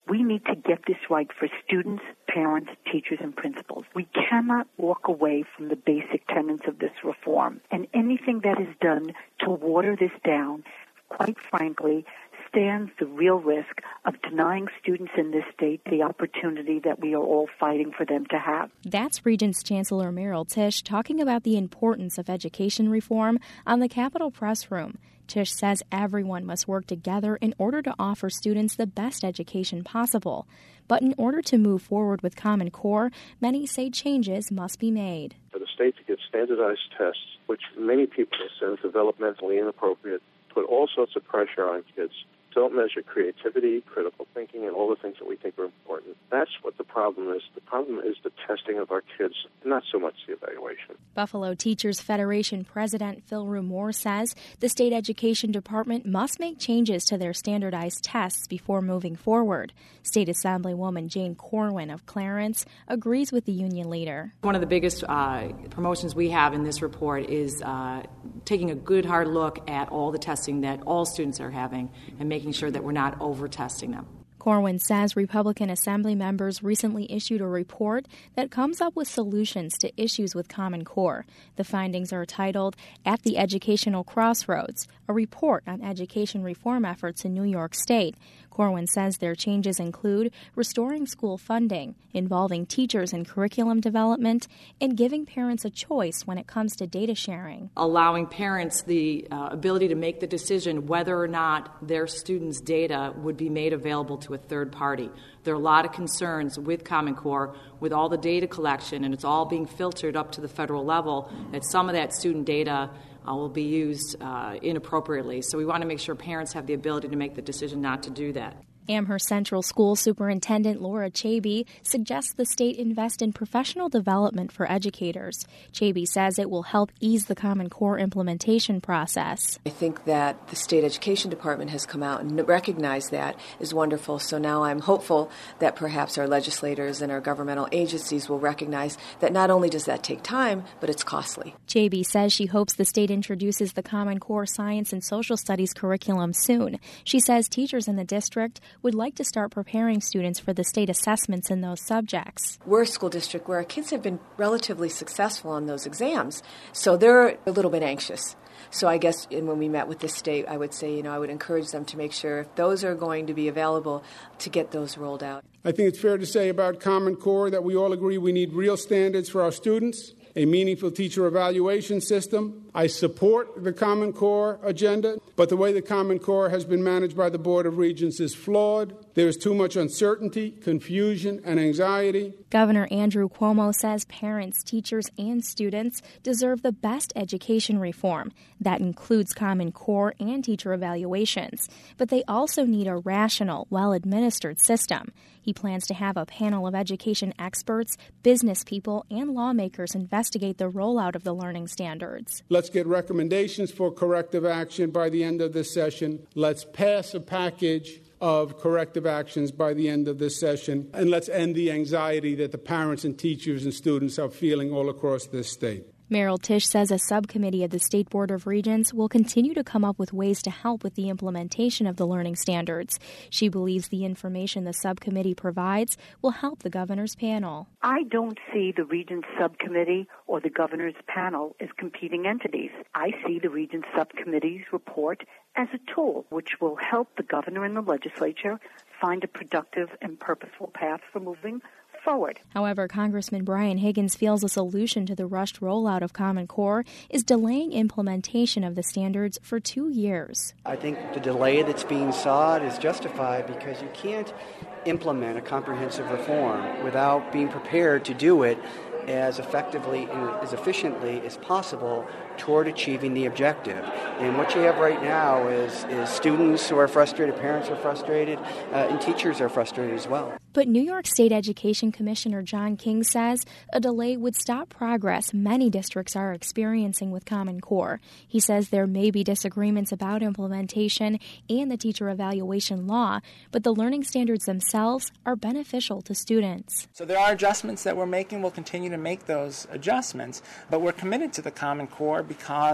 We need to get this right for students, parents, teachers, and principals. We cannot walk away from the basic tenets of this reform. And anything that is done to water this down, quite frankly, stands the real risk of denying students in this state the opportunity that we are all fighting for them to have. That's Regents Chancellor Meryl Tisch talking about the importance of education reform on the Capitol Press Room. Tisch says everyone must work together in order to offer students the best education possible. But in order to move forward with Common Core, many say changes must be made. For the state to get standardized tests, which many people say is developmentally inappropriate, put all sorts of pressure on kids, don't measure creativity, critical thinking, and all the things that we think are important. That's what the problem is. The problem is the testing of our kids, not so much the evaluation. Buffalo Teachers Federation President Phil Rumore says the state education department must make changes to their standardized tests before moving forward. State Assemblywoman Jane Corwin of Clarence agrees with the union leader. One of the biggest promotions we have in this report is taking a good hard look at all the testing that all students are having and making sure that we're not over-testing them. Corwin says Republican Assembly members recently issued a report that comes up with solutions to issues with Common Core. The findings are titled At the Educational Crossroads, a report on education reform efforts in New York State. Corwin says their changes include restoring school funding, involving teachers in curriculum development, and giving parents a choice when it comes to data sharing. Allowing parents the ability to make the decision whether or not their students' data would be made available to a third party. There are a lot of concerns with Common Core, with all the data collection, and it's all being filtered up to the federal level, that some of that student data will be used inappropriately. So we want to make sure parents have the ability to make the decision not to do that. Amherst Central School Superintendent Laura Chaby suggests the state invest in professional development for educators. Chaby says it will help ease the Common Core implementation process. I think that the state education department has come out and recognized that is wonderful. So now I'm hopeful that perhaps our legislators and our governmental agencies will recognize that not only does that take time, but it's costly. Chaby says she hopes the state introduces the Common Core Science and Social Studies curriculum soon. She says teachers in the district would like to start preparing students for the state assessments in those subjects. We're a school district where our kids have been relatively successful on those exams, so they're a little bit anxious. So I guess when we met with the state, I would say, I would encourage them to make sure if those are going to be available, to get those rolled out. I think it's fair to say about Common Core that we all agree we need real standards for our students, a meaningful teacher evaluation system. I support the Common Core agenda, but the way the Common Core has been managed by the Board of Regents is flawed. There is too much uncertainty, confusion, and anxiety. Governor Andrew Cuomo says parents, teachers, and students deserve the best education reform. That includes Common Core and teacher evaluations. But they also need a rational, well-administered system. He plans to have a panel of education experts, business people, and lawmakers investigate the rollout of the learning standards. Let's get recommendations for corrective action by the end of this session. Let's pass a package of corrective actions by the end of this session. And let's end the anxiety that the parents and teachers and students are feeling all across this state. Meryl Tisch says a subcommittee of the State Board of Regents will continue to come up with ways to help with the implementation of the learning standards. She believes the information the subcommittee provides will help the governor's panel. I don't see the Regents subcommittee or the governor's panel as competing entities. I see the Regents subcommittee's report as a tool which will help the governor and the legislature find a productive and purposeful path for moving forward. However, Congressman Brian Higgins feels a solution to the rushed rollout of Common Core is delaying implementation of the standards for 2 years. I think the delay that's being sought is justified because you can't implement a comprehensive reform without being prepared to do it as effectively and as efficiently as possible toward achieving the objective. And what you have right now is students who are frustrated, parents are frustrated, and teachers are frustrated as well. But New York State Education Commissioner John King says a delay would stop progress many districts are experiencing with Common Core. He says there may be disagreements about implementation and the teacher evaluation law, but the learning standards themselves are beneficial to students. So there are adjustments that we're making. We'll continue to make those adjustments, but we're committed to the Common Core because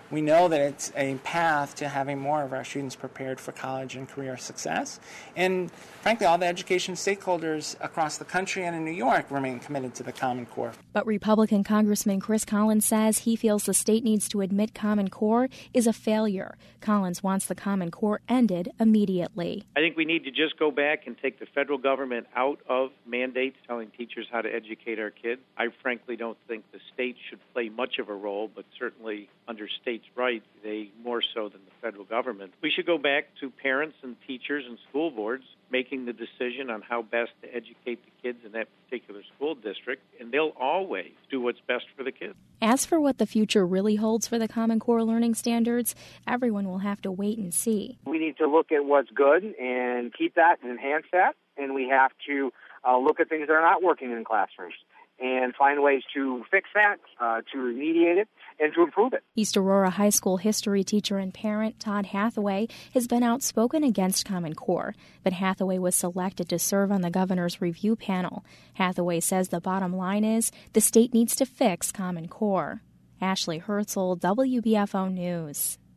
We know that it's a path to having more of our students prepared for college and career success. And frankly, all the education stakeholders across the country and in New York remain committed to the Common Core. But Republican Congressman Chris Collins says he feels the state needs to admit Common Core is a failure. Collins wants the Common Core ended immediately. I think we need to just go back and take the federal government out of mandates telling teachers how to educate our kids. I frankly don't think the state should play much of a role, but certainly under states' rights, they more so than the federal government. We should go back to parents and teachers and school boards making the decision on how best to educate the kids in that particular school district, and they'll always do what's best for the kids. As for what the future really holds for the Common Core learning standards, everyone will have to wait and see. We need to look at what's good and keep that and enhance that, and we have to look at things that are not working in classrooms and find ways to fix that, to remediate it, and to improve it. East Aurora High School history teacher and parent Todd Hathaway has been outspoken against Common Core, but Hathaway was selected to serve on the governor's review panel. Hathaway says the bottom line is the state needs to fix Common Core. Ashley Herzl, WBFO News.